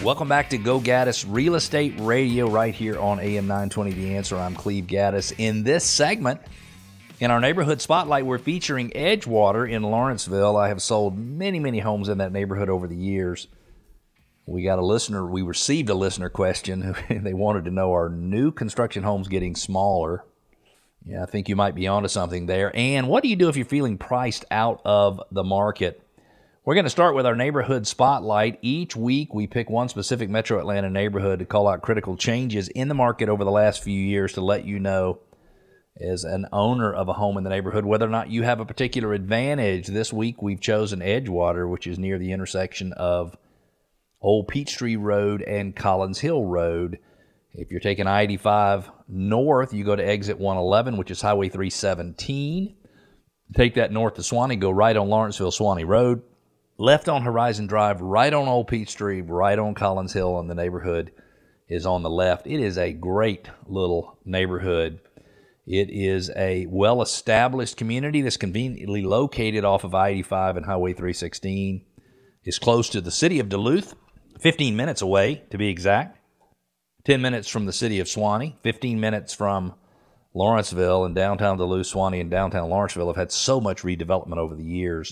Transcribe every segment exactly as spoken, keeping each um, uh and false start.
Welcome back to Go Gaddis Real Estate Radio right here on A M nine twenty The Answer. I'm Cleve Gaddis. In this segment, in our neighborhood spotlight, we're featuring Edgewater in Lawrenceville. I have sold many, many homes in that neighborhood over the years. We got a listener, we received a listener question. They wanted to know, are new construction homes getting smaller? Yeah, I think you might be onto something there. And what do you do if you're feeling priced out of the market? We're going to start with our neighborhood spotlight. Each week, we pick one specific Metro Atlanta neighborhood to call out critical changes in the market over the last few years to let you know, as an owner of a home in the neighborhood, whether or not you have a particular advantage. This week, we've chosen Edgewater, which is near the intersection of Old Peachtree Road and Collins Hill Road. If you're taking I eighty-five north, you go to exit one eleven, which is Highway three seventeen. Take that north to Swanee, go right on Lawrenceville-Swanee Road. Left on Horizon Drive, right on Old Peachtree, right on Collins Hill, and the neighborhood is on the left. It is a great little neighborhood. It is a well-established community that's conveniently located off of I eighty-five and Highway three sixteen. It's close to the city of Duluth, fifteen minutes away to be exact. ten minutes from the city of Swanee, fifteen minutes from Lawrenceville, and downtown Duluth, Swanee, and downtown Lawrenceville have had so much redevelopment over the years.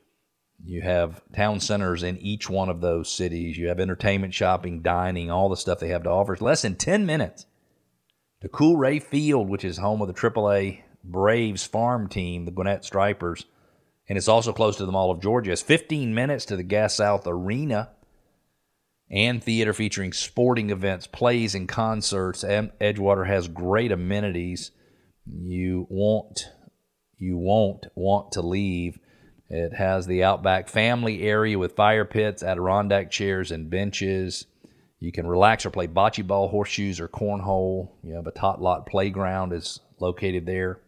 You have town centers in each one of those cities. You have entertainment, shopping, dining, all the stuff they have to offer. It's less than ten minutes to Coolray Field, which is home of the triple A Braves farm team, the Gwinnett Stripers. And it's also close to the Mall of Georgia. It's fifteen minutes to the Gas South Arena and theater featuring sporting events, plays, and concerts. And Edgewater has great amenities. You won't, you won't want to leave. It has the Outback family area with fire pits, Adirondack chairs, and benches. You can relax or play bocce ball, horseshoes, or cornhole. You have a tot lot playground is located there.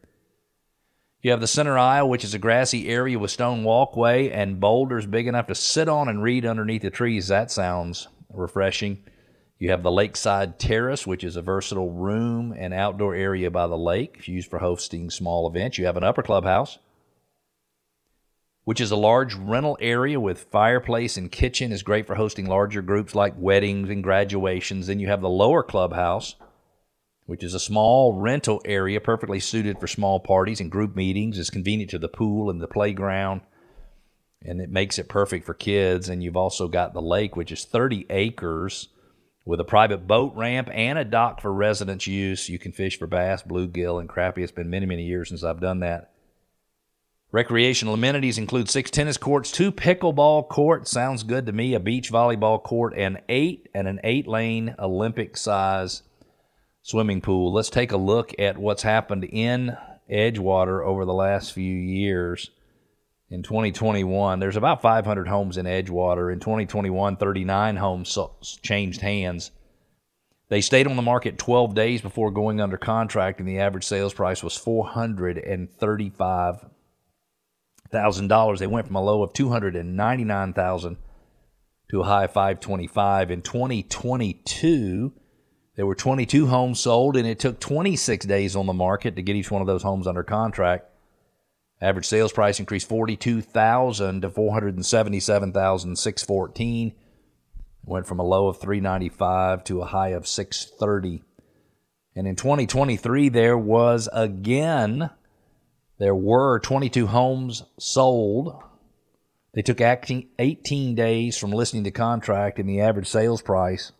You have the center aisle, which is a grassy area with stone walkway and boulders big enough to sit on and read underneath the trees. That sounds refreshing. You have the Lakeside Terrace, which is a versatile room and outdoor area by the lake used for hosting small events. You have an upper clubhouse, which is a large rental area with fireplace and kitchen. Is great for hosting larger groups like weddings and graduations. Then you have the lower clubhouse, which is a small rental area perfectly suited for small parties and group meetings. It's convenient to the pool and the playground, and it makes it perfect for kids. And you've also got the lake, which is thirty acres with a private boat ramp and a dock for residents' use. You can fish for bass, bluegill, and crappie. It's been many, many years since I've done that. Recreational amenities include six tennis courts, two pickleball courts, sounds good to me, a beach volleyball court, and eight and an eight-lane Olympic-size swimming pool. Let's take a look at what's happened in Edgewater over the last few years. In twenty twenty-one, there's about five hundred homes in Edgewater. In twenty twenty-one, thirty-nine homes changed hands. They stayed on the market twelve days before going under contract, and the average sales price was four hundred thirty-five thousand dollars. They went from a low of two hundred ninety-nine thousand dollars to a high of five hundred twenty-five thousand dollars. In twenty twenty-two, there were twenty-two homes sold, and it took twenty-six days on the market to get each one of those homes under contract. Average sales price increased forty-two thousand dollars to four hundred seventy-seven thousand six hundred fourteen dollars. Went from a low of three hundred ninety-five thousand dollars to a high of six hundred thirty thousand dollars. And in twenty twenty-three, there was again... There were twenty-two homes sold. They took eighteen days from listing to contract, and the average sales price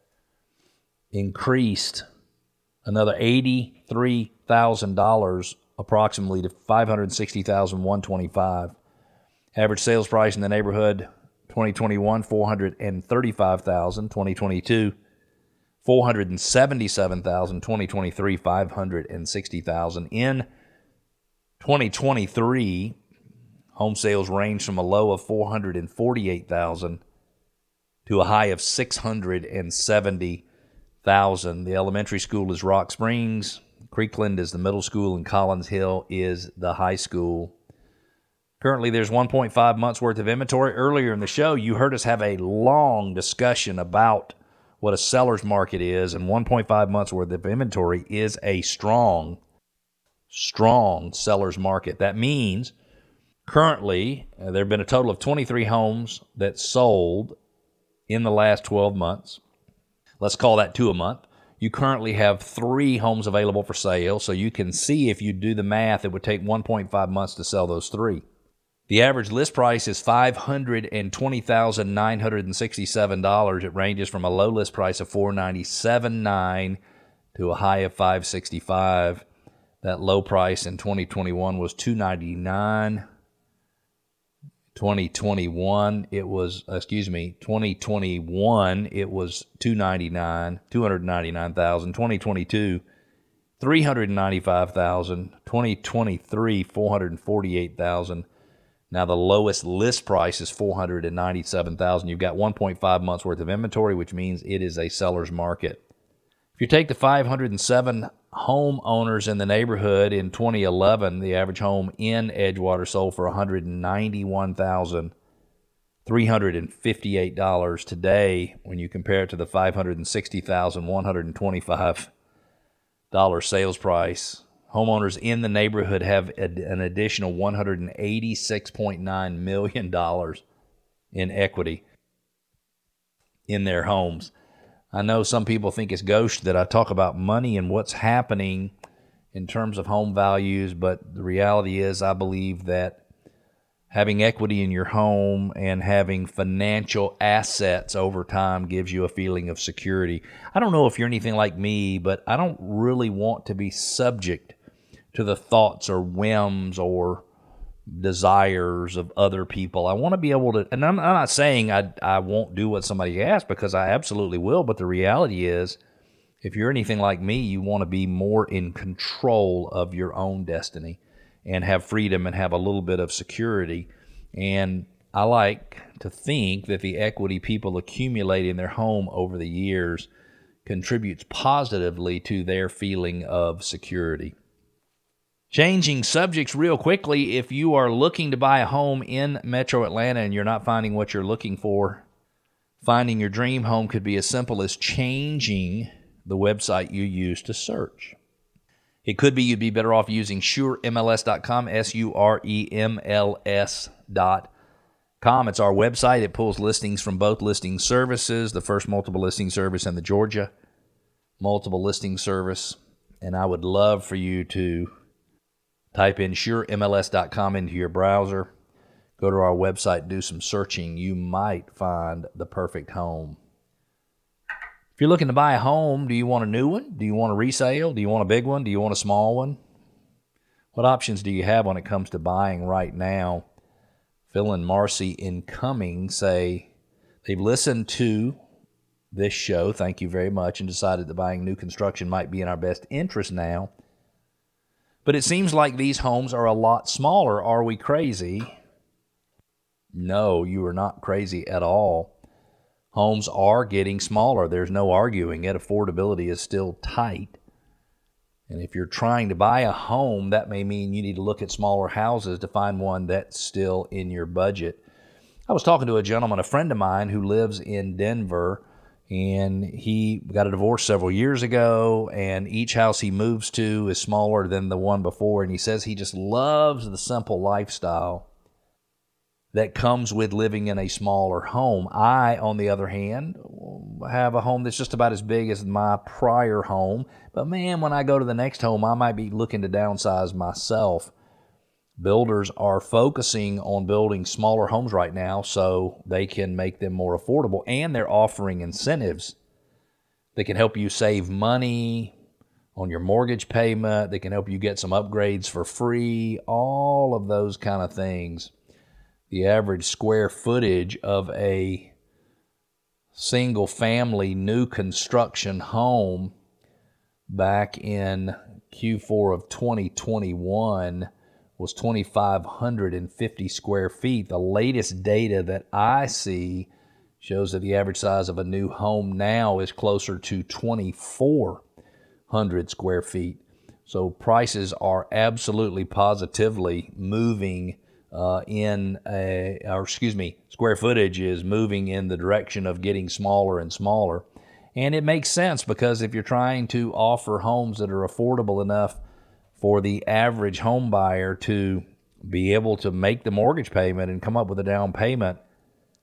increased another eighty-three thousand dollars approximately to five hundred sixty thousand one hundred twenty-five dollars. Average sales price in the neighborhood, twenty twenty-one, four hundred thirty-five thousand dollars. twenty twenty-two, four hundred seventy-seven thousand dollars. twenty twenty-three, five hundred sixty thousand dollars. In twenty twenty-three, home sales ranged from a low of four hundred forty-eight thousand dollars to a high of six hundred seventy thousand dollars. The elementary school is Rock Springs, Creekland is the middle school, and Collins Hill is the high school. Currently, there's one point five months worth of inventory. Earlier in the show, you heard us have a long discussion about what a seller's market is, and one point five months worth of inventory is a strong strong seller's market. That means currently uh, there have been a total of twenty-three homes that sold in the last twelve months. Let's call that two a month. You currently have three homes available for sale, so you can see if you do the math, it would take one point five months to sell those three. The average list price is five hundred twenty thousand nine hundred sixty-seven dollars. It ranges from a low list price of four hundred ninety-seven thousand nine hundred to a high of five hundred sixty-five thousand dollars. That low price in twenty twenty-one was two hundred ninety-nine thousand dollars. twenty twenty-one, it was, excuse me, twenty twenty-one, it was two hundred ninety-nine thousand dollars, two hundred ninety-nine thousand dollars. twenty twenty-two, three hundred ninety-five thousand dollars. twenty twenty-three, four hundred forty-eight thousand dollars. Now the lowest list price is four hundred ninety-seven thousand dollars. You've got one point five months worth of inventory, which means it is a seller's market. If you take the five hundred seven homeowners in the neighborhood in twenty eleven, the average home in Edgewater sold for one hundred ninety-one thousand three hundred fifty-eight dollars. Today, when you compare it to the five hundred sixty thousand one hundred twenty-five dollars sales price, homeowners in the neighborhood have an additional one hundred eighty-six point nine million dollars in equity in their homes. I know some people think it's gauche that I talk about money and what's happening in terms of home values, but the reality is I believe that having equity in your home and having financial assets over time gives you a feeling of security. I don't know if you're anything like me, but I don't really want to be subject to the thoughts or whims or desires of other people. I want to be able to, and I'm, I'm not saying I, I won't do what somebody asks, because I absolutely will, but the reality is, if you're anything like me, you want to be more in control of your own destiny and have freedom and have a little bit of security. And I like to think that the equity people accumulate in their home over the years contributes positively to their feeling of security. Changing subjects real quickly, if you are looking to buy a home in Metro Atlanta and you're not finding what you're looking for, finding your dream home could be as simple as changing the website you use to search. It could be you'd be better off using sure M L S dot com, S U R E M L S dot com. It's our website. It pulls listings from both listing services, the First Multiple Listing Service and the Georgia Multiple Listing Service. And I would love for you to type in sure M L S dot com into your browser. Go to our website, do some searching. You might find the perfect home. If you're looking to buy a home, do you want a new one? Do you want a resale? Do you want a big one? Do you want a small one? What options do you have when it comes to buying right now? Phil and Marcy in Cummings say they've listened to this show, thank you very much, and decided that buying new construction might be in our best interest now. But it seems like these homes are a lot smaller. Are we crazy? No, you are not crazy at all. Homes are getting smaller. There's no arguing it. Affordability is still tight. And if you're trying to buy a home, that may mean you need to look at smaller houses to find one that's still in your budget. I was talking to a gentleman, a friend of mine, who lives in Denver, and he got a divorce several years ago, and each house he moves to is smaller than the one before, and he says he just loves the simple lifestyle that comes with living in a smaller home. I, on the other hand, have a home that's just about as big as my prior home, but man, when I go to the next home, I might be looking to downsize myself. Builders are focusing on building smaller homes right now so they can make them more affordable, and they're offering incentives that can help you save money on your mortgage payment. They can help you get some upgrades for free, all of those kind of things. The average square footage of a single family new construction home back in Q four of twenty twenty-one was two thousand five hundred fifty square feet. The latest data that I see shows that the average size of a new home now is closer to twenty-four hundred square feet. So prices are absolutely positively moving uh, in a, or excuse me, square footage is moving in the direction of getting smaller and smaller. And it makes sense, because if you're trying to offer homes that are affordable enough for the average home buyer to be able to make the mortgage payment and come up with a down payment,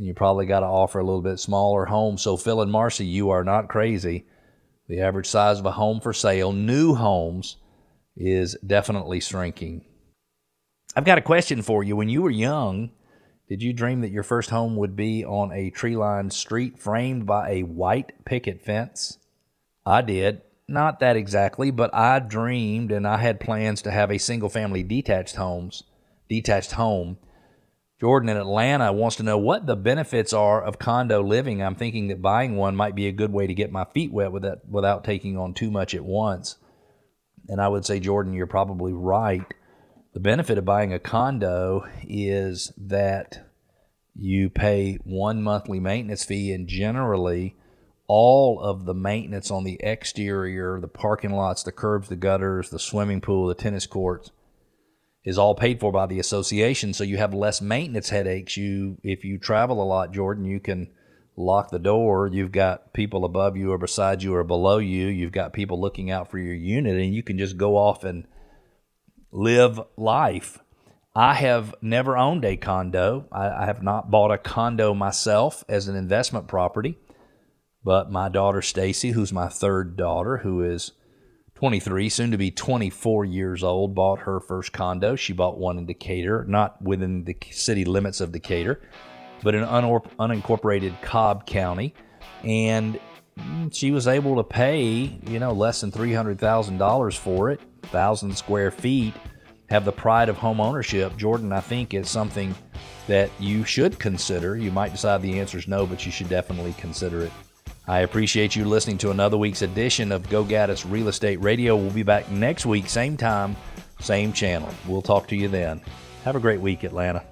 and you probably got to offer a little bit smaller home. So Phil and Marcy, you are not crazy. The average size of a home for sale, new homes, is definitely shrinking. I've got a question for you. When you were young, did you dream that your first home would be on a tree-lined street framed by a white picket fence? I did. Not that exactly, but I dreamed and I had plans to have a single-family detached homes, detached home. Jordan in Atlanta wants to know what the benefits are of condo living. I'm thinking that buying one might be a good way to get my feet wet without, without taking on too much at once. And I would say, Jordan, you're probably right. The benefit of buying a condo is that you pay one monthly maintenance fee, and generally all of the maintenance on the exterior, the parking lots, the curbs, the gutters, the swimming pool, the tennis courts, is all paid for by the association, so you have less maintenance headaches. You, if you travel a lot, Jordan, you can lock the door. You've got people above you or beside you or below you. You've got people looking out for your unit, and you can just go off and live life. I have never owned a condo. I, I have not bought a condo myself as an investment property, but my daughter Stacy, who's my third daughter, who is twenty-three, soon to be twenty-four years old, bought her first condo. She bought one in Decatur, not within the city limits of Decatur, but in unor- unincorporated Cobb County. And she was able to pay, you know, less than three hundred thousand dollars for it, one thousand square feet, have the pride of home ownership. Jordan, I think it's something that you should consider. You might decide the answer is no, but you should definitely consider it. I appreciate you listening to another week's edition of Go Gaddis Real Estate Radio. We'll be back next week, same time, same channel. We'll talk to you then. Have a great week, Atlanta.